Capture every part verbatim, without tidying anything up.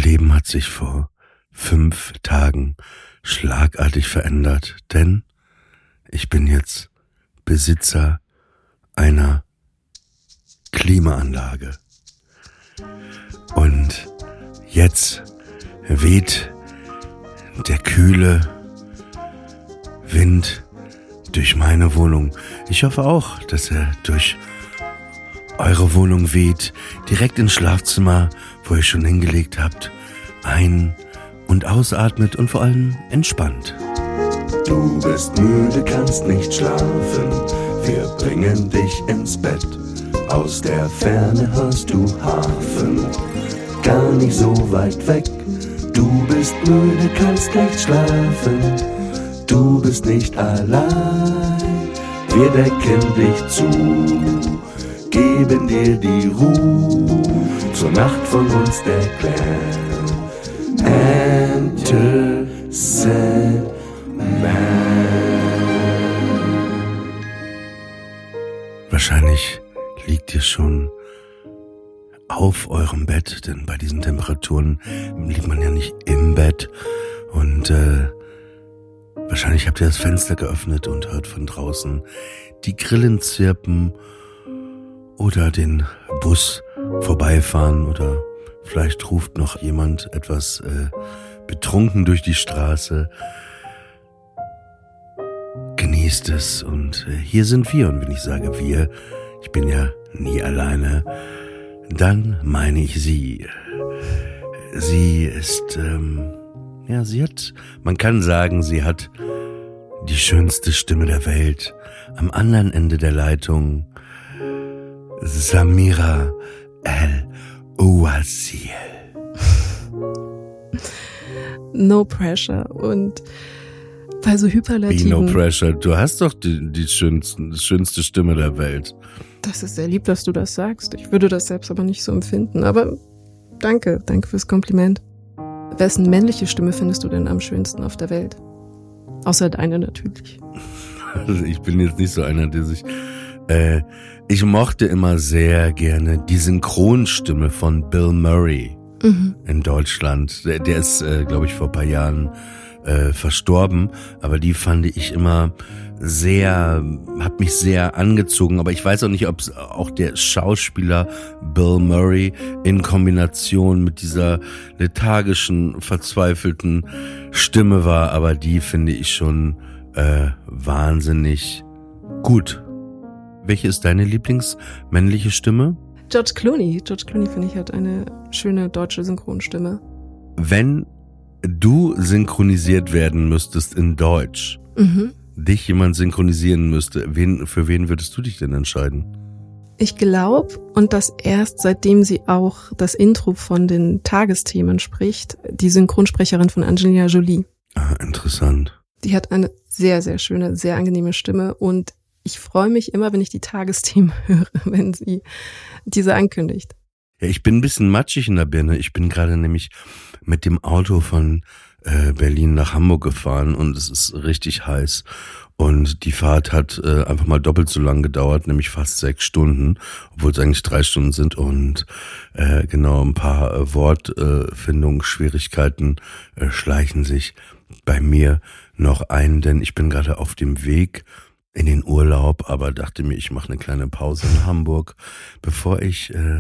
Leben hat sich vor fünf Tagen schlagartig verändert, denn ich bin jetzt Besitzer einer Klimaanlage. Und jetzt weht der kühle Wind durch meine Wohnung. Ich hoffe auch, dass er durch eure Wohnung weht, direkt ins Schlafzimmer, wo ihr schon hingelegt habt, ein- und ausatmet und vor allem entspannt. Du bist müde, kannst nicht schlafen, wir bringen dich ins Bett. Aus der Ferne hörst du Hafen, gar nicht so weit weg. Du bist müde, kannst nicht schlafen, du bist nicht allein. Wir decken dich zu, geben dir die Ruhe, zur Nacht von uns der Clan. Enter Sandman. Wahrscheinlich liegt ihr schon auf eurem Bett, denn bei diesen Temperaturen liegt man ja nicht im Bett. Und äh, wahrscheinlich habt ihr das Fenster geöffnet und hört von draußen die Grillen zirpen oder den Bus vorbeifahren oder vielleicht ruft noch jemand etwas äh, betrunken durch die Straße. Genießt es und äh, hier sind wir. Und wenn ich sage wir, ich bin ja nie alleine, dann meine ich sie. Sie ist, ähm, ja, sie hat, man kann sagen, sie hat die schönste Stimme der Welt. Am anderen Ende der Leitung Samira El-Ouazil. No pressure. Und bei so hyperlativen... Be no pressure. Du hast doch die, die schönste, die schönste Stimme der Welt. Das ist sehr lieb, dass du das sagst. Ich würde das selbst aber nicht so empfinden. Aber danke, danke fürs Kompliment. Wessen männliche Stimme findest du denn am schönsten auf der Welt? Außer deine natürlich. Also ich bin jetzt nicht so einer, der sich... Äh, ich mochte immer sehr gerne die Synchronstimme von Bill Murray mhm. in Deutschland. Der, der ist, äh, glaube ich, vor ein paar Jahren äh, verstorben. Aber die fand ich immer sehr, hat mich sehr angezogen. Aber ich weiß auch nicht, ob es auch der Schauspieler Bill Murray in Kombination mit dieser lethargischen, verzweifelten Stimme war. Aber die finde ich schon äh, wahnsinnig gut. Welche ist deine Lieblingsmännliche Stimme? George Clooney. George Clooney, finde ich, hat eine schöne deutsche Synchronstimme. Wenn du synchronisiert werden müsstest in Deutsch, mhm. dich jemand synchronisieren müsste, wen, für wen würdest du dich denn entscheiden? Ich glaube, und das erst seitdem sie auch das Intro von den Tagesthemen spricht, die Synchronsprecherin von Angelina Jolie. Ah, interessant. Die hat eine sehr, sehr schöne, sehr angenehme Stimme und ich freue mich immer, wenn ich die Tagesthemen höre, wenn sie diese ankündigt. Ja, ich bin ein bisschen matschig in der Birne. Ich bin gerade nämlich mit dem Auto von äh, Berlin nach Hamburg gefahren und es ist richtig heiß. Und die Fahrt hat äh, einfach mal doppelt so lang gedauert, nämlich fast sechs Stunden, obwohl es eigentlich drei Stunden sind. Und äh, genau ein paar äh, Wortfindungsschwierigkeiten äh, schleichen sich bei mir noch ein, denn ich bin gerade auf dem Weg in den Urlaub, aber dachte mir, ich mache eine kleine Pause in Hamburg, bevor ich äh,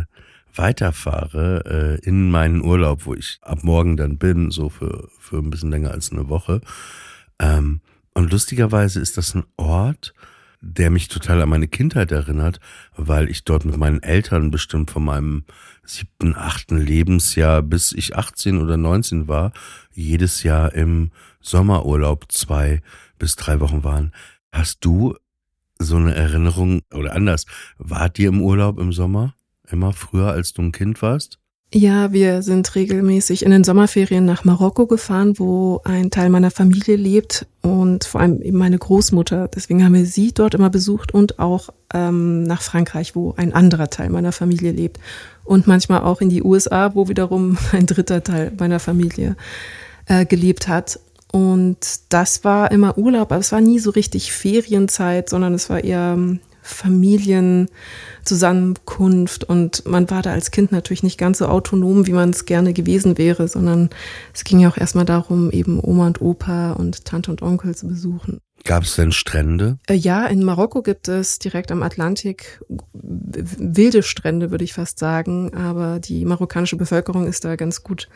weiterfahre äh, in meinen Urlaub, wo ich ab morgen dann bin, so für für ein bisschen länger als eine Woche. Ähm, und lustigerweise ist das ein Ort, der mich total an meine Kindheit erinnert, weil ich dort mit meinen Eltern bestimmt von meinem siebten, achten Lebensjahr, bis ich achtzehn oder neunzehn war, jedes Jahr im Sommerurlaub zwei bis drei Wochen waren. Hast du so eine Erinnerung, oder anders, wart ihr im Urlaub im Sommer? Immer früher, als du ein Kind warst? Ja, wir sind regelmäßig in den Sommerferien nach Marokko gefahren, wo ein Teil meiner Familie lebt und vor allem eben meine Großmutter. Deswegen haben wir sie dort immer besucht und auch ähm, nach Frankreich, wo ein anderer Teil meiner Familie lebt. Und manchmal auch in die U S A, wo wiederum ein dritter Teil meiner Familie äh, gelebt hat. Und das war immer Urlaub, aber es war nie so richtig Ferienzeit, sondern es war eher Familienbesuch Zusammenkunft und man war da als Kind natürlich nicht ganz so autonom, wie man es gerne gewesen wäre, sondern es ging ja auch erstmal darum, eben Oma und Opa und Tante und Onkel zu besuchen. Gab es denn Strände? Ja, in Marokko gibt es direkt am Atlantik wilde Strände, würde ich fast sagen. Aber die marokkanische Bevölkerung ist da ganz gut,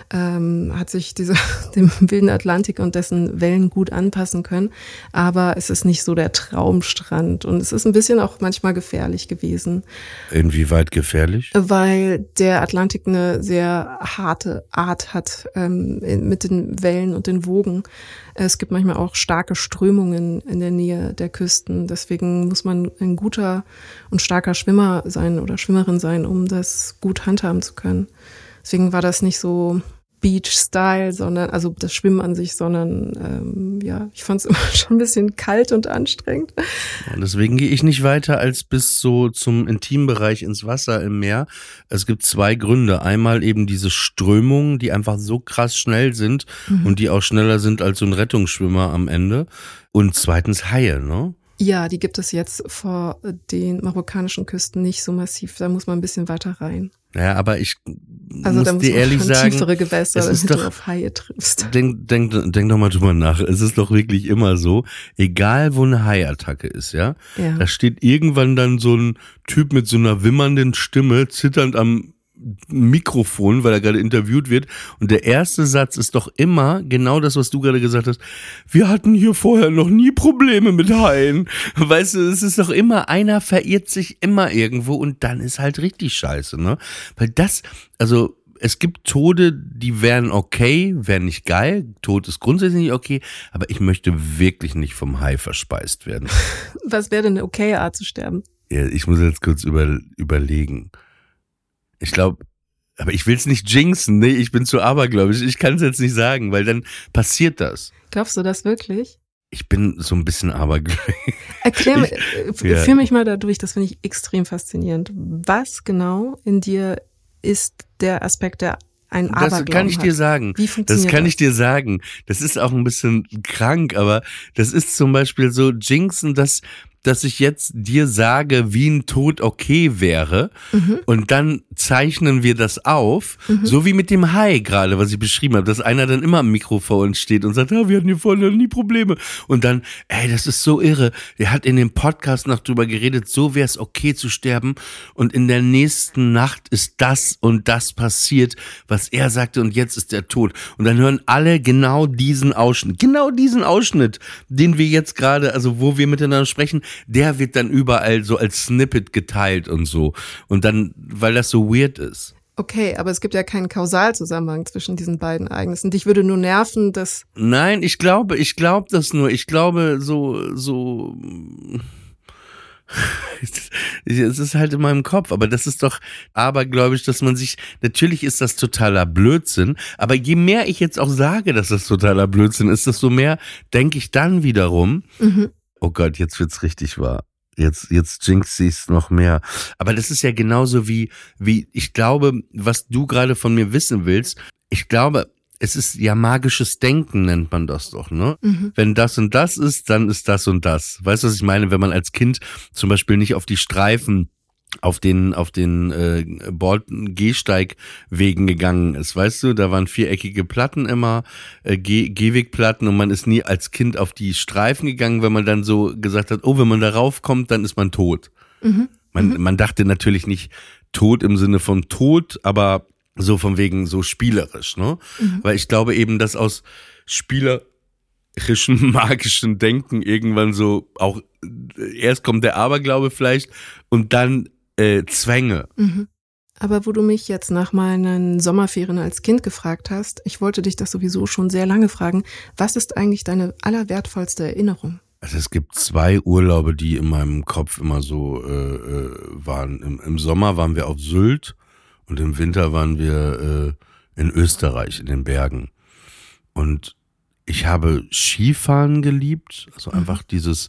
ähm, hat sich diese, dem wilden Atlantik und dessen Wellen gut anpassen können. Aber es ist nicht so der Traumstrand. Und es ist ein bisschen auch manchmal gefährlich gewesen. Inwieweit gefährlich? Weil der Atlantik eine sehr harte Art hat, ähm, mit den Wellen und den Wogen. Es gibt manchmal auch starke Strömungen in der Nähe der Küsten. Deswegen muss man ein guter und starker Schwimmer sein oder Schwimmerin sein, um das gut handhaben zu können. Deswegen war das nicht so Beach-Style, sondern, also das Schwimmen an sich, sondern ähm, ja, ich fand es immer schon ein bisschen kalt und anstrengend. Und deswegen gehe ich nicht weiter als bis so zum Intimbereich ins Wasser im Meer. Es gibt zwei Gründe. Einmal eben diese Strömungen, die einfach so krass schnell sind mhm. und die auch schneller sind als so ein Rettungsschwimmer am Ende. Und zweitens Haie, ne? Ja, die gibt es jetzt vor den marokkanischen Küsten nicht so massiv. Da muss man ein bisschen weiter rein. Ja, aber ich also muss da muss dir ehrlich sagen, tiefere Gewässer, es ist damit doch, du auf Haie triffst. Denk, denk, denk doch mal drüber nach. Es ist doch wirklich immer so, egal wo eine Haiattacke ist, ja, ja. da steht irgendwann dann so ein Typ mit so einer wimmernden Stimme, zitternd am Mikrofon, weil er gerade interviewt wird. Und der erste Satz ist doch immer genau das, was du gerade gesagt hast. Wir hatten hier vorher noch nie Probleme mit Haien. Weißt du, es ist doch immer, einer verirrt sich immer irgendwo und dann ist halt richtig scheiße, ne? Weil das, also es gibt Tode, die wären okay, wären nicht geil. Tod ist grundsätzlich nicht okay, aber ich möchte wirklich nicht vom Hai verspeist werden. Was wäre denn eine okaye Art zu sterben? Ja, ich muss jetzt kurz über, überlegen. Ich glaube, aber ich will es nicht jinxen, nee, ich bin zu abergläubisch, ich kann es jetzt nicht sagen, weil dann passiert das. Glaubst du das wirklich? Ich bin so ein bisschen abergläubisch. Erklär mir, ich, ja. führ mich mal da durch, das finde ich extrem faszinierend. Was genau in dir ist der Aspekt, der ein Aberglauben Das kann ich hat? dir sagen. Wie funktioniert das? kann das? ich dir sagen. Das ist auch ein bisschen krank, aber das ist zum Beispiel so jinxen, dass dass ich jetzt dir sage, wie ein Tod okay wäre mhm. und dann zeichnen wir das auf, mhm. so wie mit dem Hai gerade, was ich beschrieben habe, dass einer dann immer am Mikro vor uns steht und sagt, ja, wir hatten hier vorne nie Probleme und dann, ey, das ist so irre, der hat in dem Podcast noch drüber geredet, so wäre es okay zu sterben und in der nächsten Nacht ist das und das passiert, was er sagte und jetzt ist der Tod und dann hören alle genau diesen Ausschnitt, genau diesen Ausschnitt, den wir jetzt gerade, also wo wir miteinander sprechen, der wird dann überall so als Snippet geteilt und so. Und dann, weil das so weird ist. Okay, aber es gibt ja keinen Kausalzusammenhang zwischen diesen beiden Ereignissen. Dich würde nur nerven, dass... Nein, ich glaube, ich glaube das nur. Ich glaube so, so... Es ist halt in meinem Kopf, aber das ist doch abergläubisch, dass man sich, natürlich ist das totaler Blödsinn, aber je mehr ich jetzt auch sage, dass das totaler Blödsinn ist, desto mehr denke ich dann wiederum, mhm. oh Gott, jetzt wird's richtig wahr. Jetzt, jetzt jinx ich's noch mehr. Aber das ist ja genauso wie, wie, ich glaube, was du gerade von mir wissen willst, ich glaube, es ist ja magisches Denken, nennt man das doch, ne? Mhm. Wenn das und das ist, dann ist das und das. Weißt du, was ich meine? Wenn man als Kind zum Beispiel nicht auf die Streifen auf den auf den äh, Gehsteigwegen gegangen ist, weißt du, da waren viereckige Platten immer, äh, Geh Gehwegplatten und man ist nie als Kind auf die Streifen gegangen, wenn man dann so gesagt hat, oh, wenn man da raufkommt, dann ist man tot. Mhm. Man, mhm. man dachte natürlich nicht tot im Sinne von tot, aber so von wegen so spielerisch, ne? Mhm. Weil ich glaube eben, dass aus spielerischen, magischen Denken irgendwann so auch, erst kommt der Aberglaube vielleicht und dann Äh, Zwänge. Mhm. Aber wo du mich jetzt nach meinen Sommerferien als Kind gefragt hast, ich wollte dich das sowieso schon sehr lange fragen, was ist eigentlich deine allerwertvollste Erinnerung? Also es gibt zwei Urlaube, die in meinem Kopf immer so äh, waren. Im, Im Sommer waren wir auf Sylt und im Winter waren wir äh, in Österreich, in den Bergen. Und ich habe Skifahren geliebt, also einfach mhm. dieses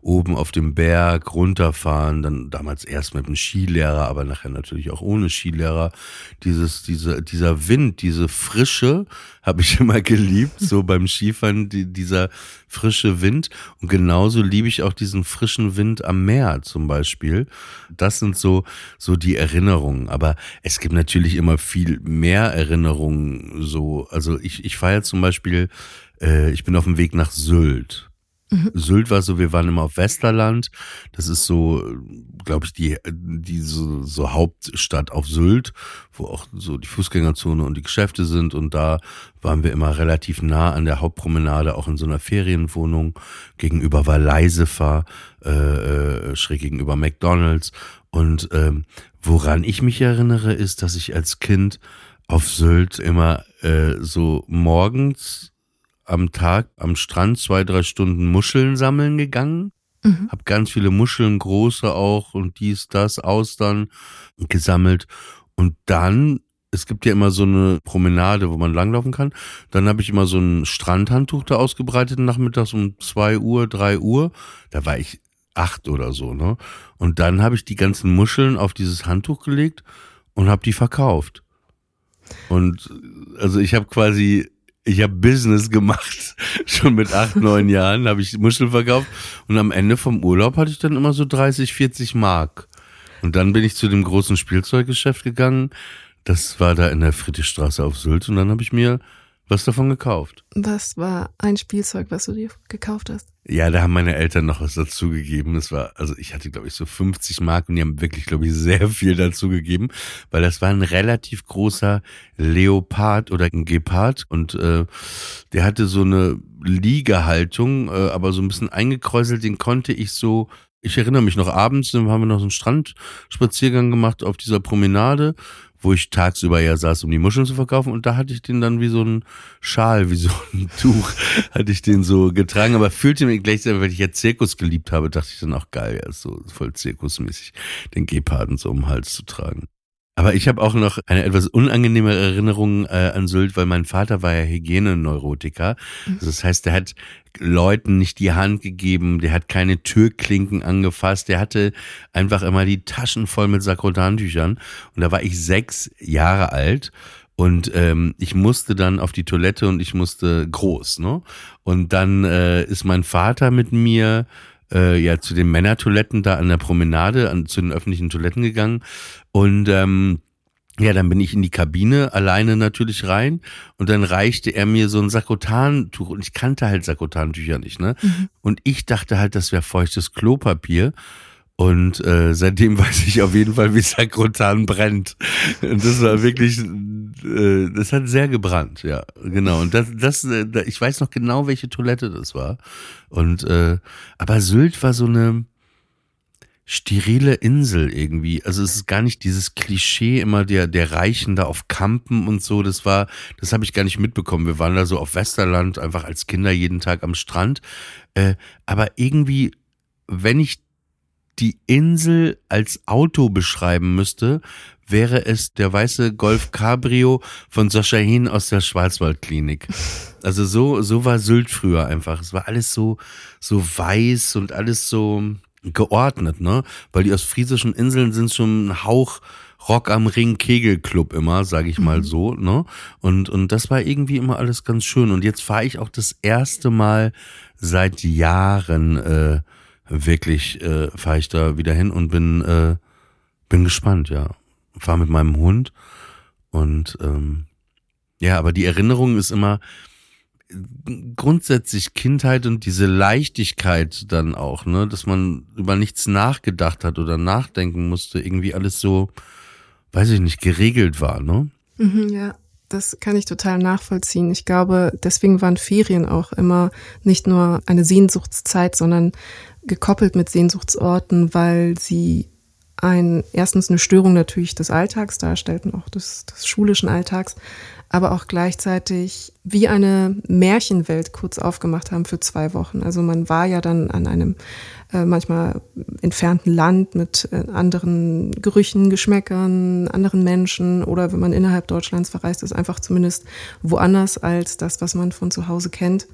oben auf dem Berg runterfahren, dann damals erst mit einem Skilehrer, aber nachher natürlich auch ohne Skilehrer. Dieses, diese, dieser Wind, diese Frische habe ich immer geliebt, so beim Skifahren, die, dieser frische Wind. Und genauso liebe ich auch diesen frischen Wind am Meer zum Beispiel. Das sind so, so die Erinnerungen. Aber es gibt natürlich immer viel mehr Erinnerungen. So, also ich, ich feiere zum Beispiel, äh, ich bin auf dem Weg nach Sylt. Mhm. Sylt war so, wir waren immer auf Westerland. Das ist so, glaube ich, die, die so, so Hauptstadt auf Sylt, wo auch so die Fußgängerzone und die Geschäfte sind. Und da waren wir immer relativ nah an der Hauptpromenade, auch in so einer Ferienwohnung. Gegenüber war Leisefer, äh, schräg gegenüber McDonald's. Und ähm, woran ich mich erinnere, ist, dass ich als Kind auf Sylt immer äh, so morgens am Tag am Strand zwei, drei Stunden Muscheln sammeln gegangen. Mhm. Hab ganz viele Muscheln, große auch und dies, das, Austern gesammelt. Und dann, es gibt ja immer so eine Promenade, wo man langlaufen kann. Dann habe ich immer so ein Strandhandtuch da ausgebreitet nachmittags um zwei Uhr, drei Uhr. Da war ich acht oder so, ne? Und dann habe ich die ganzen Muscheln auf dieses Handtuch gelegt und habe die verkauft. Und also ich habe quasi Ich habe Business gemacht, schon mit acht, neun Jahren habe ich Muscheln verkauft und am Ende vom Urlaub hatte ich dann immer so dreißig, vierzig Mark. Und dann bin ich zu dem großen Spielzeuggeschäft gegangen, das war da in der Friedrichstraße auf Sylt und dann habe ich mir was davon gekauft. Was war ein Spielzeug, was du dir gekauft hast? Ja, da haben meine Eltern noch was dazugegeben. Es war, also ich hatte, glaube ich, so fünfzig Mark und die haben wirklich, glaube ich, sehr viel dazugegeben, weil das war ein relativ großer Leopard oder ein Gepard und äh, der hatte so eine Liegehaltung, äh, aber so ein bisschen eingekräuselt, den konnte ich so, ich erinnere mich noch abends, dann haben wir noch so einen Strandspaziergang gemacht auf dieser Promenade, wo ich tagsüber ja saß, um die Muscheln zu verkaufen und da hatte ich den dann wie so ein Schal, wie so ein Tuch, hatte ich den so getragen, aber fühlte mich gleich, weil ich ja Zirkus geliebt habe, dachte ich dann auch geil, ja, so voll zirkusmäßig, den Geparden so um den Hals zu tragen. Aber ich habe auch noch eine etwas unangenehme Erinnerung äh, an Sylt, weil mein Vater war ja Hygieneneurotiker. Also das heißt, der hat Leuten nicht die Hand gegeben, der hat keine Türklinken angefasst, der hatte einfach immer die Taschen voll mit Sakrotantüchern. Und da war ich sechs Jahre alt und ähm, ich musste dann auf die Toilette und ich musste groß, ne? Und dann äh, ist mein Vater mit mir äh, ja zu den Männertoiletten da an der Promenade, an, zu den öffentlichen Toiletten gegangen und ähm, ja, dann bin ich in die Kabine alleine natürlich rein und dann reichte er mir so ein Sakrotantuch und ich kannte halt Sakrotantücher nicht, ne? Mhm. Und ich dachte halt, das wäre feuchtes Klopapier. Und äh, seitdem weiß ich auf jeden Fall, wie Sakrotan brennt. Und das war wirklich, äh, das hat sehr gebrannt, ja, genau. Und das, das, äh, ich weiß noch genau, welche Toilette das war. Und äh, aber Sylt war so eine sterile Insel irgendwie. Also es ist gar nicht dieses Klischee immer der der Reichen da auf Campen und so. Das war, das habe ich gar nicht mitbekommen. Wir waren da so auf Westerland einfach als Kinder jeden Tag am Strand. Äh, aber irgendwie, wenn ich die Insel als Auto beschreiben müsste, wäre es der weiße Golf Cabrio von Sascha Hehn aus der Schwarzwaldklinik. Also so so war Sylt früher einfach. Es war alles so so weiß und alles so geordnet, ne? Weil die ostfriesischen Inseln sind schon ein Hauch Rock am Ring Kegelclub immer, sage ich mal so, ne? Und und das war irgendwie immer alles ganz schön. Und jetzt fahre ich auch das erste Mal seit Jahren äh, wirklich äh, fahre ich da wieder hin und bin äh, bin gespannt, ja. Fahre mit meinem Hund und ähm, ja, aber die Erinnerung ist immer grundsätzlich Kindheit und diese Leichtigkeit dann auch, ne, dass man über nichts nachgedacht hat oder nachdenken musste, irgendwie alles so, weiß ich nicht, geregelt war, ne? Mhm, ja. Das kann ich total nachvollziehen. Ich glaube, deswegen waren Ferien auch immer nicht nur eine Sehnsuchtszeit, sondern gekoppelt mit Sehnsuchtsorten, weil sie ein, erstens eine Störung natürlich des Alltags darstellten, auch des, des schulischen Alltags, aber auch gleichzeitig wie eine Märchenwelt kurz aufgemacht haben für zwei Wochen. Also man war ja dann an einem äh, manchmal entfernten Land mit äh, anderen Gerüchen, Geschmäckern, anderen Menschen oder wenn man innerhalb Deutschlands verreist ist, einfach zumindest woanders als das, was man von zu Hause kennt.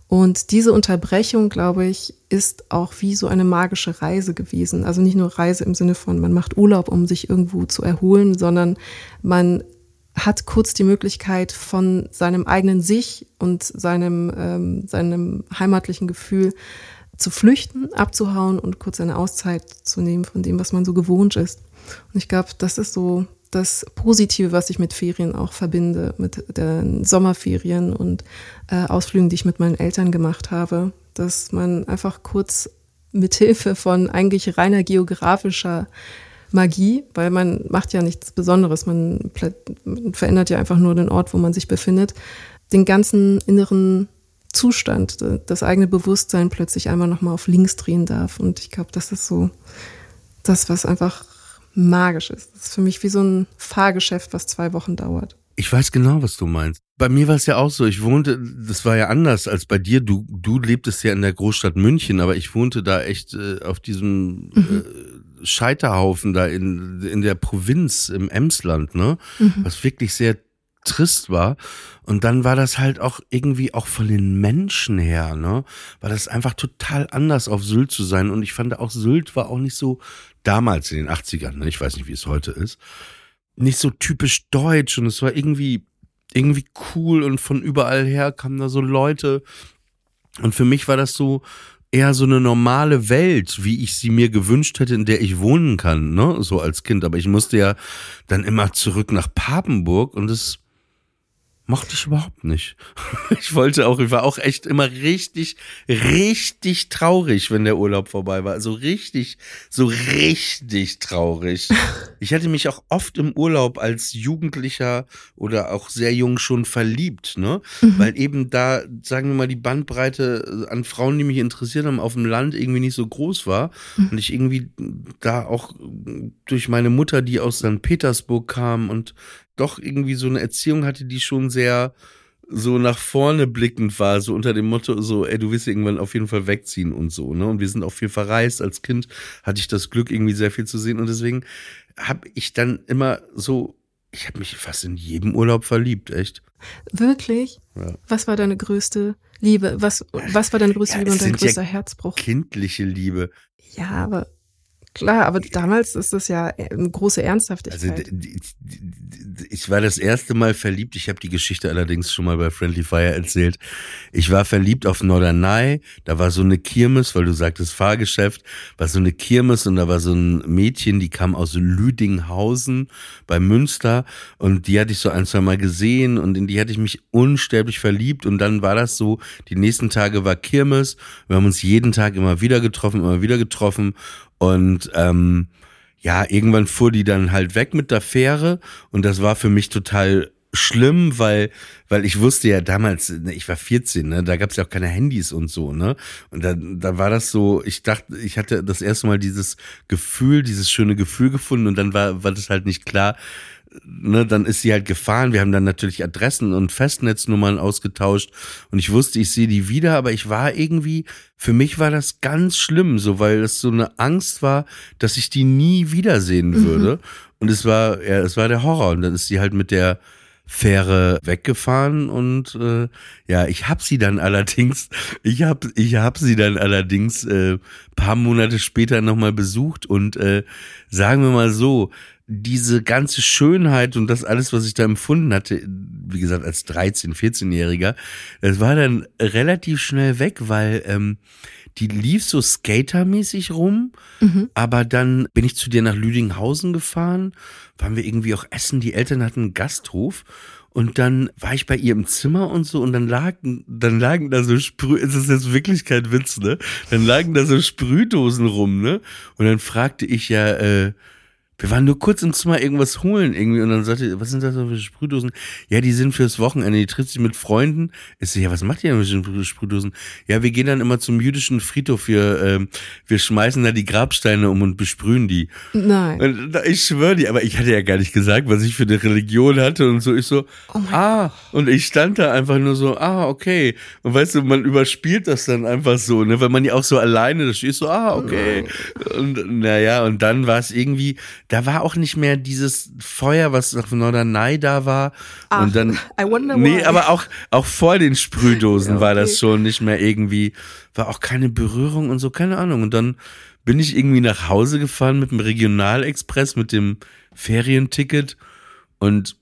Und diese Unterbrechung, glaube ich, ist auch wie so eine magische Reise gewesen. Also nicht nur Reise im Sinne von, man macht Urlaub, um sich irgendwo zu erholen, sondern man hat kurz die Möglichkeit, von seinem eigenen Sich und seinem, ähm, seinem heimatlichen Gefühl zu flüchten, abzuhauen und kurz eine Auszeit zu nehmen von dem, was man so gewohnt ist. Und ich glaube, das ist so das Positive, was ich mit Ferien auch verbinde, mit den Sommerferien und äh, Ausflügen, die ich mit meinen Eltern gemacht habe, dass man einfach kurz mit Hilfe von eigentlich reiner geografischer Magie, weil man macht ja nichts Besonderes, man, man verändert ja einfach nur den Ort, wo man sich befindet, den ganzen inneren Zustand, das eigene Bewusstsein plötzlich einmal nochmal auf links drehen darf. Und ich glaube, das ist so das, was einfach magisch ist. Das ist für mich wie so ein Fahrgeschäft, was zwei Wochen dauert. Ich weiß genau, was du meinst. Bei mir war es ja auch so, ich wohnte, das war ja anders als bei dir, du du lebtest ja in der Großstadt München, aber ich wohnte da echt äh, auf diesem mhm. äh, Scheiterhaufen da in in der Provinz im Emsland, ne? Mhm. Was wirklich sehr trist war. Und dann war das halt auch irgendwie auch von den Menschen her, ne? War das einfach total anders auf Sylt zu sein. Und ich fand auch, Sylt war auch nicht so, damals in den achtzigern, ne? Ich weiß nicht, wie es heute ist, nicht so typisch deutsch. Und es war irgendwie, irgendwie cool und von überall her kamen da so Leute. Und für mich war das so eher so eine normale Welt, wie ich sie mir gewünscht hätte, in der ich wohnen kann, ne? So als Kind. Aber ich musste ja dann immer zurück nach Papenburg und das mochte ich überhaupt nicht. Ich wollte auch, ich war auch echt immer richtig, richtig traurig, wenn der Urlaub vorbei war. Also richtig, so richtig traurig. Ich hatte mich auch oft im Urlaub als Jugendlicher oder auch sehr jung schon verliebt, ne? Mhm. Weil eben da, sagen wir mal, die Bandbreite an Frauen, die mich interessiert haben, auf dem Land irgendwie nicht so groß war. Mhm. Und ich irgendwie da auch durch meine Mutter, die aus Sankt Petersburg kam und doch irgendwie so eine Erziehung hatte, die schon sehr so nach vorne blickend war, so unter dem Motto so, ey, du wirst irgendwann auf jeden Fall wegziehen und so, ne? Und wir sind auch viel verreist. Als Kind hatte ich das Glück, irgendwie sehr viel zu sehen und deswegen habe ich dann immer so, ich habe mich fast in jedem Urlaub verliebt, echt. Wirklich? Ja. Was war deine größte Liebe? Was, was war deine größte ja, Liebe und dein größter ja Herzbruch? Kindliche Liebe. Ja, aber klar, aber damals ist das ja eine große Ernsthaftigkeit. Also ich war das erste Mal verliebt, ich habe die Geschichte allerdings schon mal bei Friendly Fire erzählt. Ich war verliebt auf Norderney, da war so eine Kirmes, weil du sagtest Fahrgeschäft, war so eine Kirmes und da war so ein Mädchen, die kam aus Lüdinghausen bei Münster und die hatte ich so ein, zwei Mal gesehen und in die hatte ich mich unsterblich verliebt und dann war das so, die nächsten Tage war Kirmes, wir haben uns jeden Tag immer wieder getroffen, immer wieder getroffen. Und ähm, ja, irgendwann fuhr die dann halt weg mit der Fähre und das war für mich total schlimm, weil weil ich wusste ja damals, ne, ich war vierzehn, ne, da gab es ja auch keine Handys und so, ne, und da da war das so, ich dachte, ich hatte das erste Mal dieses Gefühl, dieses schöne Gefühl gefunden und dann war war das halt nicht klar. Ne, dann ist sie halt gefahren. Wir haben dann natürlich Adressen und Festnetznummern ausgetauscht und ich wusste, ich sehe die wieder, aber ich war irgendwie, für mich war das ganz schlimm, so, weil es so eine Angst war, dass ich die nie wiedersehen würde. Mhm. Und es war, ja, es war der Horror. Und dann ist sie halt mit der Fähre weggefahren und äh, ja, ich hab sie dann allerdings, ich hab, ich hab sie dann allerdings äh, paar Monate später nochmal besucht und äh, sagen wir mal so, diese ganze Schönheit und das alles, was ich da empfunden hatte, wie gesagt, als dreizehn-, vierzehnjähriger, das war dann relativ schnell weg, weil ähm, die lief so skatermäßig rum, mhm. aber dann bin ich zu dir nach Lüdinghausen gefahren, waren wir irgendwie auch essen, die Eltern hatten einen Gasthof und dann war ich bei ihr im Zimmer und so und dann lagen, dann lagen da so Sprüh, es ist jetzt wirklich kein Witz, ne? Dann lagen da so Sprühdosen rum, ne? Und dann fragte ich ja, äh, wir waren nur kurz im Zimmer irgendwas holen irgendwie und dann sagte, was sind das für Sprühdosen? Ja, die sind fürs Wochenende, die trifft sich mit Freunden. Ich so, ja, was macht ihr denn mit den Sprühdosen? Ja, wir gehen dann immer zum jüdischen Friedhof, wir, ähm, wir schmeißen da die Grabsteine um und besprühen die. Nein. Und ich schwöre dir, aber ich hatte ja gar nicht gesagt, was ich für eine Religion hatte und so. Ich so, oh ah, und ich stand da einfach nur so, ah, okay. Und weißt du, man überspielt das dann einfach so, ne, weil man ja auch so alleine, da steht so, ah, okay. Und naja, und dann war es irgendwie, da war auch nicht mehr dieses Feuer, was auf Norderney da war. Ach, und dann, I wonder why. nee, aber auch, auch vor den Sprühdosen Ja, okay. war das schon nicht mehr irgendwie, war auch keine Berührung und so, keine Ahnung. Und dann bin ich irgendwie nach Hause gefahren mit dem Regionalexpress, mit dem Ferienticket und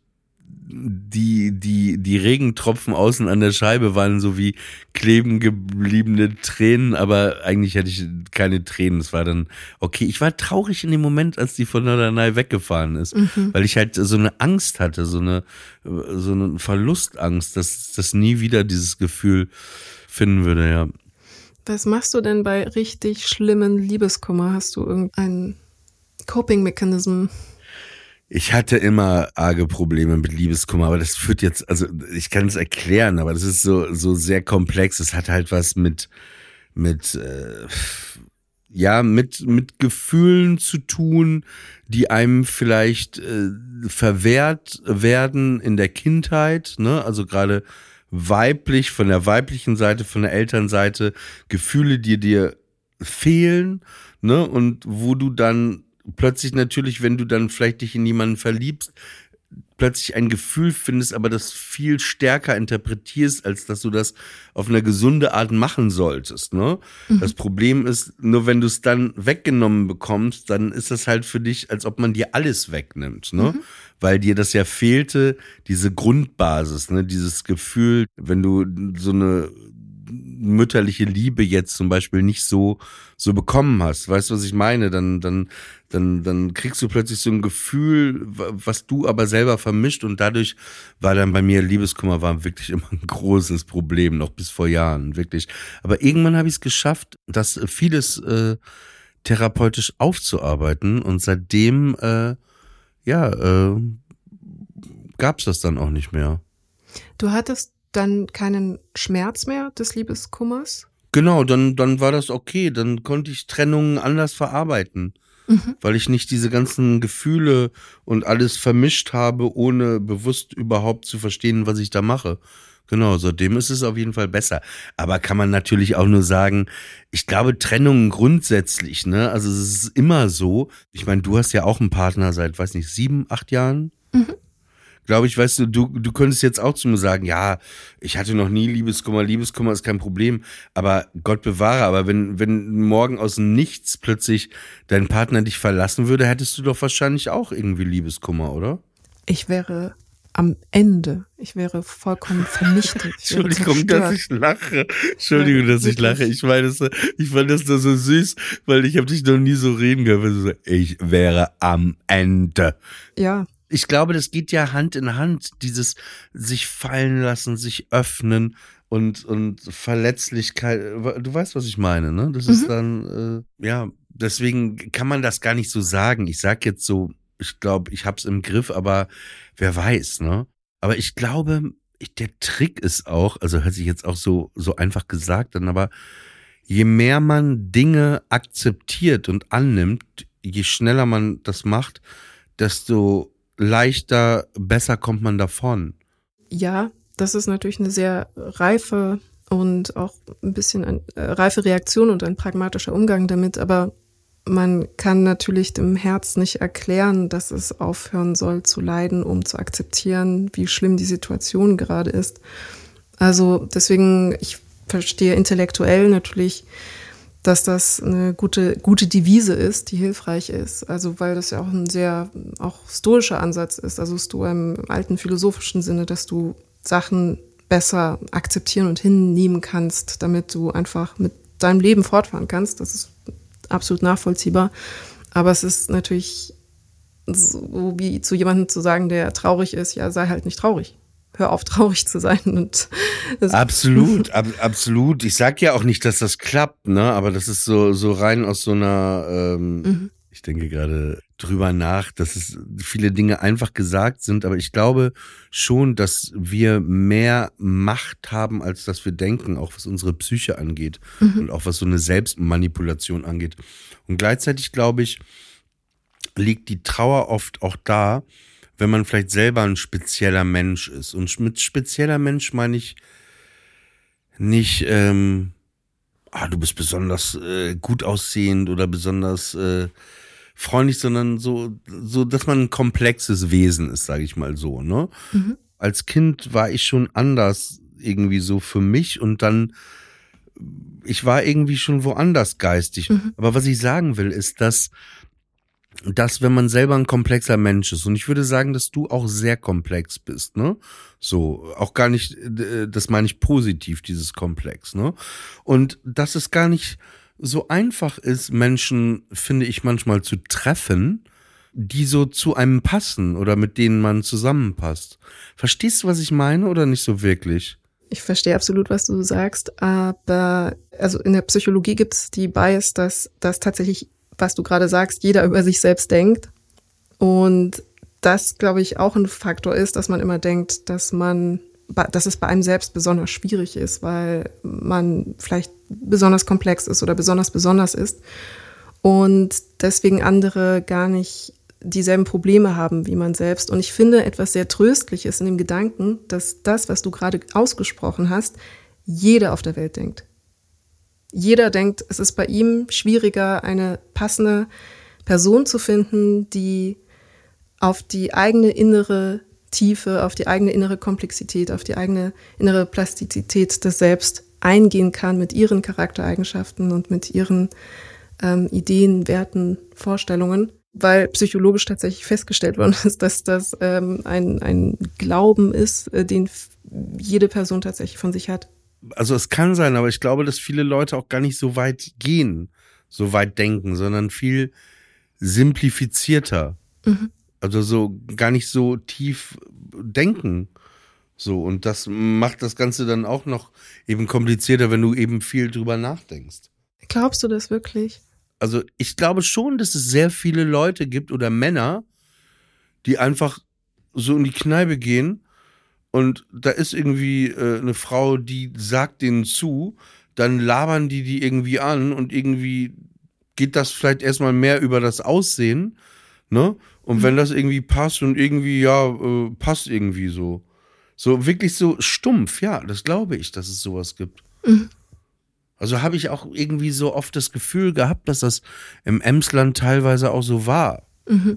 die, die, die Regentropfen außen an der Scheibe waren so wie kleben gebliebene Tränen, aber eigentlich hatte ich keine Tränen. Es war dann okay. Ich war traurig in dem Moment, als die von Norderney weggefahren ist, mhm. weil ich halt so eine Angst hatte, so eine, so eine Verlustangst, dass das nie wieder dieses Gefühl finden würde, ja. Was machst du denn bei richtig schlimmen Liebeskummer? Hast du irgendeinen Coping-Mechanism? Ich hatte immer arge Probleme mit Liebeskummer, aber das führt jetzt, also ich kann es erklären, aber das ist so so sehr komplex. Es hat halt was mit mit äh, ja mit mit Gefühlen zu tun, die einem vielleicht äh, verwehrt werden in der Kindheit, ne? Also gerade weiblich, von der weiblichen Seite, von der Elternseite, Gefühle, die dir fehlen, ne? Und wo du dann plötzlich natürlich, wenn du dann vielleicht dich in jemanden verliebst, plötzlich ein Gefühl findest, aber das viel stärker interpretierst, als dass du das auf eine gesunde Art machen solltest, ne? Mhm. Das Problem ist, nur wenn du es dann weggenommen bekommst, dann ist das halt für dich, als ob man dir alles wegnimmt, ne? Mhm. Weil dir das ja fehlte, diese Grundbasis, ne? Dieses Gefühl, wenn du so eine mütterliche Liebe jetzt zum Beispiel nicht so so bekommen hast, weißt du, was ich meine? Dann dann dann dann kriegst du plötzlich so ein Gefühl, was du aber selber vermischt und dadurch war dann bei mir Liebeskummer war wirklich immer ein großes Problem, noch bis vor Jahren, wirklich. Aber irgendwann habe ich es geschafft, das vieles äh, therapeutisch aufzuarbeiten und seitdem äh, ja äh, gab's das dann auch nicht mehr. Du hattest dann keinen Schmerz mehr des Liebeskummers? Genau, dann, dann war das okay. Dann konnte ich Trennungen anders verarbeiten, mhm. weil ich nicht diese ganzen Gefühle und alles vermischt habe, ohne bewusst überhaupt zu verstehen, was ich da mache. Genau, seitdem ist es auf jeden Fall besser. Aber kann man natürlich auch nur sagen, ich glaube Trennungen grundsätzlich, ne, also es ist immer so. Ich meine, du hast ja auch einen Partner seit, weiß nicht, sieben, acht Jahren? Mhm. Glaube ich, weißt du, du, du könntest jetzt auch zu mir sagen, ja, ich hatte noch nie Liebeskummer, Liebeskummer ist kein Problem, aber Gott bewahre, aber wenn, wenn morgen aus dem Nichts plötzlich dein Partner dich verlassen würde, hättest du doch wahrscheinlich auch irgendwie Liebeskummer, oder? Ich wäre am Ende, ich wäre vollkommen vernichtet. Entschuldigung, dass ich lache. Entschuldigung, dass ich lache. Ich meine, das, ich fand das da so süß, weil ich habe dich noch nie so reden gehört. Ich wäre am Ende. Ja. Ich glaube, das geht ja Hand in Hand, dieses sich fallen lassen, sich öffnen und und Verletzlichkeit. Du weißt, was ich meine, ne? Das mhm. ist dann, äh, ja, deswegen kann man das gar nicht so sagen. Ich sag jetzt so, ich glaube, ich hab's im Griff, aber wer weiß, ne? Aber ich glaube, ich, der Trick ist auch, also hört sich jetzt auch so so einfach gesagt an, aber je mehr man Dinge akzeptiert und annimmt, je schneller man das macht, desto leichter, besser kommt man davon. Ja, das ist natürlich eine sehr reife und auch ein bisschen eine äh, reife Reaktion und ein pragmatischer Umgang damit, aber man kann natürlich dem Herz nicht erklären, dass es aufhören soll zu leiden, um zu akzeptieren, wie schlimm die Situation gerade ist. Also deswegen, ich verstehe intellektuell natürlich, dass das eine gute, gute Devise ist, die hilfreich ist. Also weil das ja auch ein sehr auch stoischer Ansatz ist, also Stoa im alten philosophischen Sinne, dass du Sachen besser akzeptieren und hinnehmen kannst, damit du einfach mit deinem Leben fortfahren kannst. Das ist absolut nachvollziehbar. Aber es ist natürlich so wie zu jemandem zu sagen, der traurig ist, ja, sei halt nicht traurig. Hör auf, traurig zu sein. Und absolut, ab, absolut. Ich sag ja auch nicht, dass das klappt, ne? Aber das ist so so rein aus so einer, ähm, mhm. ich denke gerade drüber nach, dass es viele Dinge einfach gesagt sind, aber ich glaube schon, dass wir mehr Macht haben, als dass wir denken, auch was unsere Psyche angeht mhm. und auch was so eine Selbstmanipulation angeht. Und gleichzeitig, glaube ich, liegt die Trauer oft auch da, wenn man vielleicht selber ein spezieller Mensch ist. Und mit spezieller Mensch meine ich nicht, ähm, ah, du bist besonders äh, gut aussehend oder besonders äh, freundlich, sondern so, so, dass man ein komplexes Wesen ist, sage ich mal so, ne? Mhm. Als Kind war ich schon anders irgendwie so für mich und dann, ich war irgendwie schon woanders geistig. Mhm. Aber was ich sagen will, ist, dass, dass wenn man selber ein komplexer Mensch ist, und ich würde sagen, dass du auch sehr komplex bist, ne? So, auch gar nicht, das meine ich positiv, dieses Komplex, ne? Und dass es gar nicht so einfach ist, Menschen, finde ich, manchmal zu treffen, die so zu einem passen oder mit denen man zusammenpasst. Verstehst du, was ich meine oder nicht so wirklich? Ich verstehe absolut, was du sagst, aber also in der Psychologie gibt es die Bias, dass, dass tatsächlich, was du gerade sagst, jeder über sich selbst denkt. Und das, glaube ich, auch ein Faktor ist, dass man immer denkt, dass man, dass es bei einem selbst besonders schwierig ist, weil man vielleicht besonders komplex ist oder besonders besonders ist und deswegen andere gar nicht dieselben Probleme haben wie man selbst. Und ich finde etwas sehr Tröstliches in dem Gedanken, dass das, was du gerade ausgesprochen hast, jeder auf der Welt denkt. Jeder denkt, es ist bei ihm schwieriger, eine passende Person zu finden, die auf die eigene innere Tiefe, auf die eigene innere Komplexität, auf die eigene innere Plastizität des Selbst eingehen kann mit ihren Charaktereigenschaften und mit ihren ähm, Ideen, Werten, Vorstellungen. Weil psychologisch tatsächlich festgestellt worden ist, dass das ähm, ein, ein Glauben ist, äh, den f- jede Person tatsächlich von sich hat. Also es kann sein, aber ich glaube, dass viele Leute auch gar nicht so weit gehen, so weit denken, sondern viel simplifizierter. Mhm. Also so gar nicht so tief denken. So, und das macht das Ganze dann auch noch eben komplizierter, wenn du eben viel drüber nachdenkst. Glaubst du das wirklich? Also ich glaube schon, dass es sehr viele Leute gibt oder Männer, die einfach so in die Kneipe gehen und da ist irgendwie äh, eine Frau, die sagt denen zu, dann labern die die irgendwie an und irgendwie geht das vielleicht erstmal mehr über das Aussehen, ne? Und mhm. wenn das irgendwie passt und irgendwie, ja, äh, passt irgendwie so. So wirklich so stumpf, ja, das glaube ich, dass es sowas gibt. Mhm. Also habe ich auch irgendwie so oft das Gefühl gehabt, dass das im Emsland teilweise auch so war. Mhm.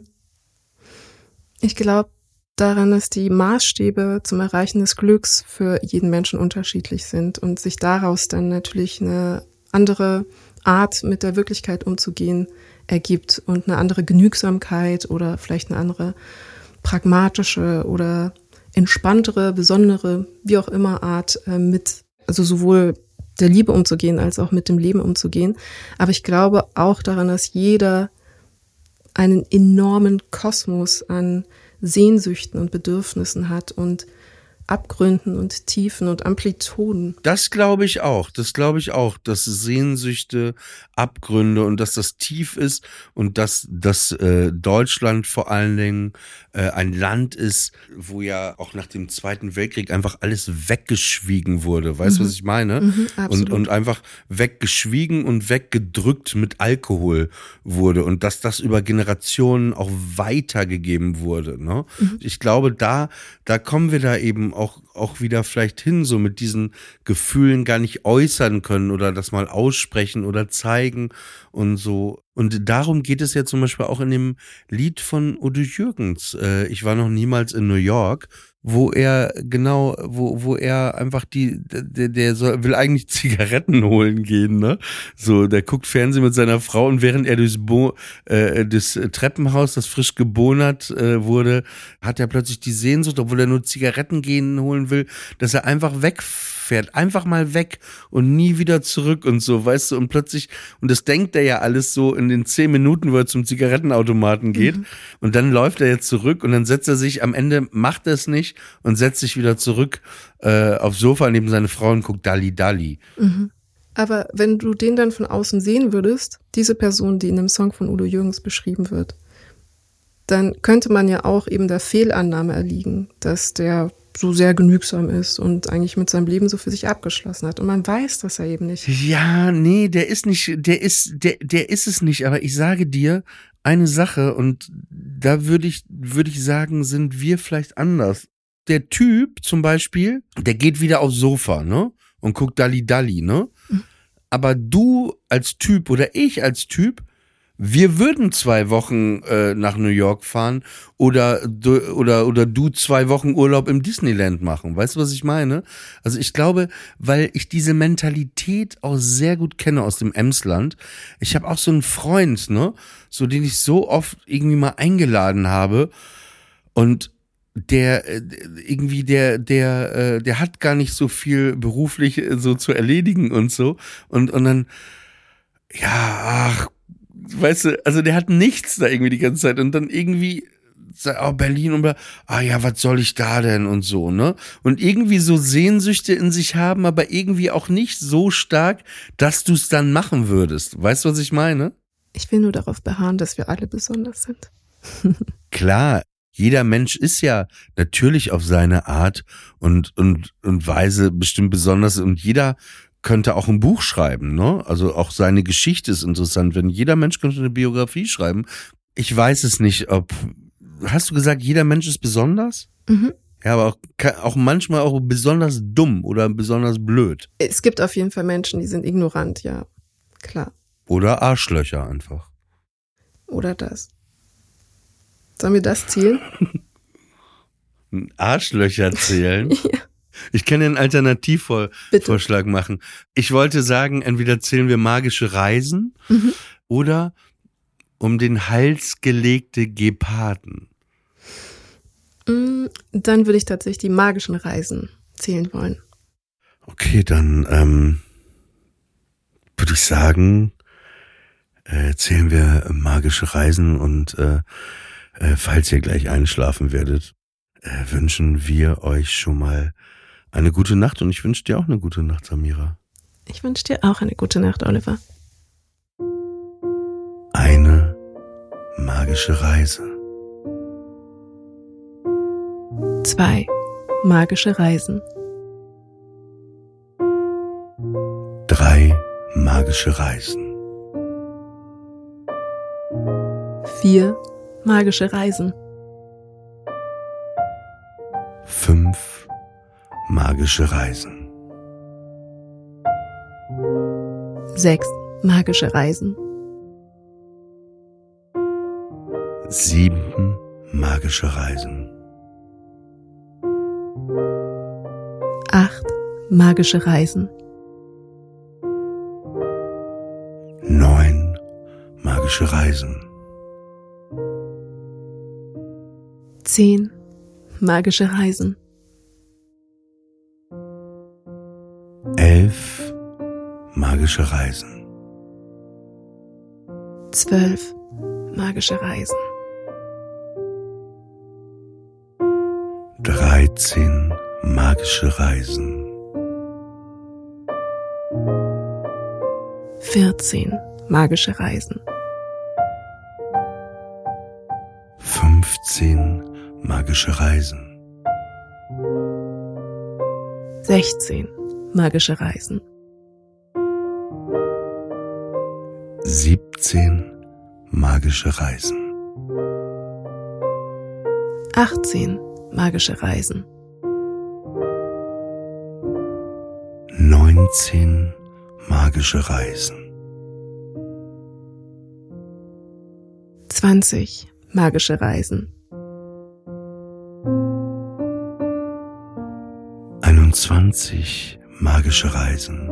Ich glaube daran, dass die Maßstäbe zum Erreichen des Glücks für jeden Menschen unterschiedlich sind und sich daraus dann natürlich eine andere Art mit der Wirklichkeit umzugehen ergibt und eine andere Genügsamkeit oder vielleicht eine andere pragmatische oder entspanntere, besondere, wie auch immer Art äh, mit, also sowohl der Liebe umzugehen, als auch mit dem Leben umzugehen. Aber ich glaube auch daran, dass jeder einen enormen Kosmos an Sehnsüchten und Bedürfnissen hat und Abgründen und Tiefen und Amplituden. Das glaube ich auch, das glaube ich auch, dass Sehnsüchte, Abgründe und dass das tief ist und dass, dass äh, Deutschland vor allen Dingen äh, ein Land ist, wo ja auch nach dem Zweiten Weltkrieg einfach alles weggeschwiegen wurde, weißt du, mhm. was ich meine? Mhm, und, und einfach weggeschwiegen und weggedrückt mit Alkohol wurde und dass das über Generationen auch weitergegeben wurde. Ne? Mhm. Ich glaube, da, da kommen wir da eben auch, auch wieder vielleicht hin, so mit diesen Gefühlen gar nicht äußern können oder das mal aussprechen oder zeigen und so. Und darum geht es ja zum Beispiel auch in dem Lied von Udo Jürgens. Äh, ich war noch niemals in New York, wo er genau, wo wo er einfach die, der, der soll, will eigentlich Zigaretten holen gehen, ne? So, der guckt Fernsehen mit seiner Frau und während er durchs Bo, äh, das Treppenhaus, das frisch gebonert äh, wurde, hat er plötzlich die Sehnsucht, obwohl er nur Zigaretten gehen holen will, dass er einfach wegfährt, einfach mal weg und nie wieder zurück und so, weißt du, und plötzlich, und das denkt er ja alles so in den zehn Minuten, wo er zum Zigarettenautomaten geht, mhm. und dann läuft er jetzt zurück und dann setzt er sich, am Ende macht er es nicht und setzt sich wieder zurück äh, aufs Sofa neben seine Frau und guckt Dalli Dalli. Mhm. Aber wenn du den dann von außen sehen würdest, diese Person, die in dem Song von Udo Jürgens beschrieben wird, dann könnte man ja auch eben der Fehlannahme erliegen, dass der so sehr genügsam ist und eigentlich mit seinem Leben so für sich abgeschlossen hat. Und man weiß das ja eben nicht. Ja, nee, der ist nicht, der ist, der, der ist es nicht. Aber ich sage dir eine Sache und da würde ich, würde ich sagen, sind wir vielleicht anders. Der Typ zum Beispiel, der geht wieder aufs Sofa, ne? Und guckt Dalli Dalli, ne? Mhm. Aber du als Typ oder ich als Typ wir würden zwei Wochen äh, nach New York fahren oder du, oder oder du zwei Wochen Urlaub im Disneyland machen. Weißt du, was ich meine? Also ich glaube, weil ich diese Mentalität auch sehr gut kenne aus dem Emsland. Ich habe auch so einen Freund, ne, so den ich so oft irgendwie mal eingeladen habe und der äh, irgendwie der der äh, der hat gar nicht so viel beruflich äh, so zu erledigen und so und und dann ja, ach, weißt du, also der hat nichts da irgendwie die ganze Zeit und dann irgendwie, oh, Berlin und, ah ja, was soll ich da denn und so, ne? Und irgendwie so Sehnsüchte in sich haben, aber irgendwie auch nicht so stark, dass du es dann machen würdest. Weißt du, was ich meine? Ich will nur darauf beharren, dass wir alle besonders sind. Klar, jeder Mensch ist ja natürlich auf seine Art und, und, und Weise bestimmt besonders und jeder könnte auch ein Buch schreiben, ne? Also auch seine Geschichte ist interessant. Wenn jeder Mensch könnte eine Biografie schreiben. Ich weiß es nicht, ob, hast du gesagt, jeder Mensch ist besonders? Mhm. Ja, aber auch, auch manchmal auch besonders dumm oder besonders blöd. Es gibt auf jeden Fall Menschen, die sind ignorant, ja, klar. Oder Arschlöcher einfach. Oder das. Sollen wir das zählen? Arschlöcher zählen? Ja. Ich kann dir einen Alternativvorschlag machen. Ich wollte sagen, entweder zählen wir magische Reisen Mhm. oder um den Hals gelegte Geparden. Dann würde ich tatsächlich die magischen Reisen zählen wollen. Okay, dann ähm, würde ich sagen, äh, zählen wir magische Reisen und äh, äh, falls ihr gleich einschlafen werdet, äh, wünschen wir euch schon mal eine gute Nacht und ich wünsche dir auch eine gute Nacht, Samira. Ich wünsche dir auch eine gute Nacht, Oliver. Eine magische Reise. Zwei magische Reisen. Drei magische Reisen. Vier magische Reisen. Fünf magische Reisen. Sechs magische Reisen. Sieben magische Reisen. Acht magische Reisen. Neun magische Reisen. Zehn magische Reisen. Elf magische Reisen. Zwölf magische Reisen. Dreizehn magische Reisen. Vierzehn magische Reisen. Fünfzehn magische Reisen. Sechzehn magische Reisen. Siebzehn magische Reisen. Achtzehn magische Reisen. Neunzehn magische Reisen. Zwanzig magische Reisen. Einundzwanzig magische Reisen.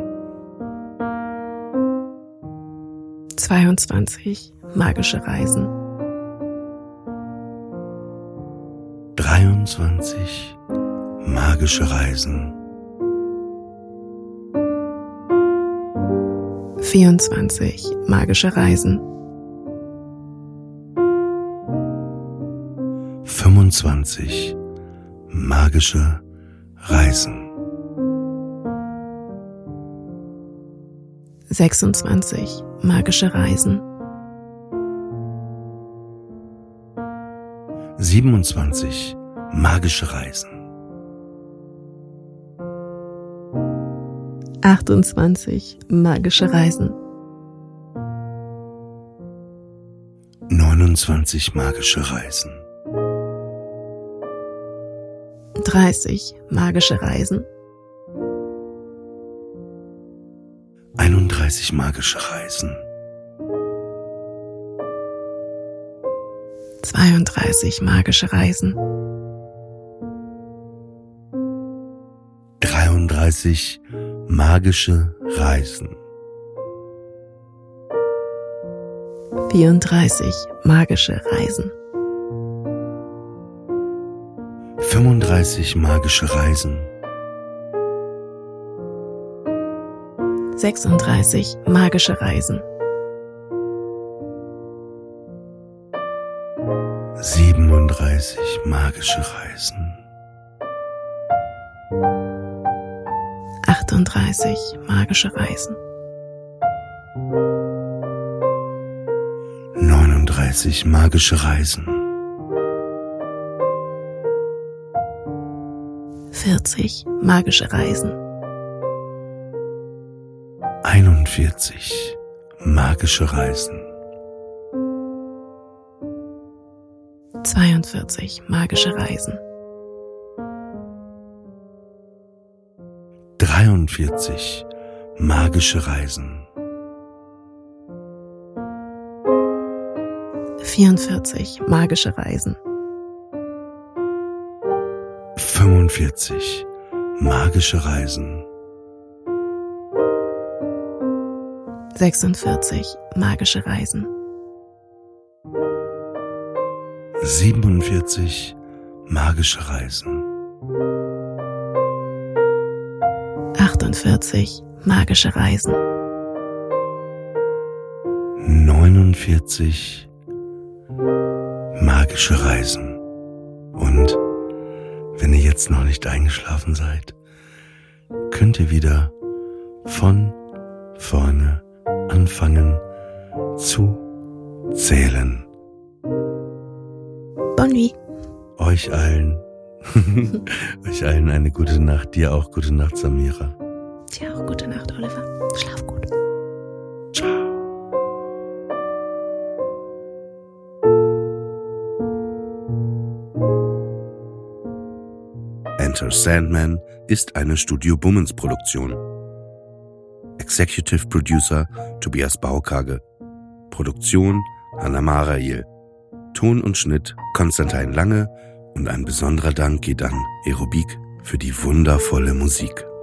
Zweiundzwanzig magische Reisen. Dreiundzwanzig magische Reisen. Vierundzwanzig magische Reisen. Fünfundzwanzig magische Reisen. Sechsundzwanzig magische Reisen. Siebenundzwanzig magische Reisen. Achtundzwanzig magische Reisen. Neunundzwanzig magische Reisen. Dreißig magische Reisen. Einunddreißig magische Reisen. zweiunddreißig magische Reisen. dreiunddreißig magische Reisen. vierunddreißig magische Reisen. fünfunddreißig magische Reisen. sechsunddreißig magische Reisen. siebenunddreißig magische Reisen. achtunddreißig magische Reisen. neununddreißig magische Reisen. vierzig magische Reisen. einundvierzig magische Reisen. zweiundvierzig magische Reisen. dreiundvierzig magische Reisen. vierundvierzig magische Reisen. fünfundvierzig magische Reisen. sechsundvierzig magische Reisen. siebenundvierzig magische Reisen. achtundvierzig magische Reisen. neunundvierzig magische Reisen. Und wenn ihr jetzt noch nicht eingeschlafen seid, könnt ihr wieder von vorne anfangen zu zählen. Bonne nuit. Euch allen, euch allen eine gute Nacht. Dir auch gute Nacht, Samira. Dir auch gute Nacht, Oliver. Schlaf gut. Ciao. Enter Sandman ist eine Studio Bummens Produktion. Executive Producer Tobias Baukage. Produktion Hanna Marail. Ton und Schnitt Konstantin Lange und ein besonderer Dank geht an Aerobik für die wundervolle Musik.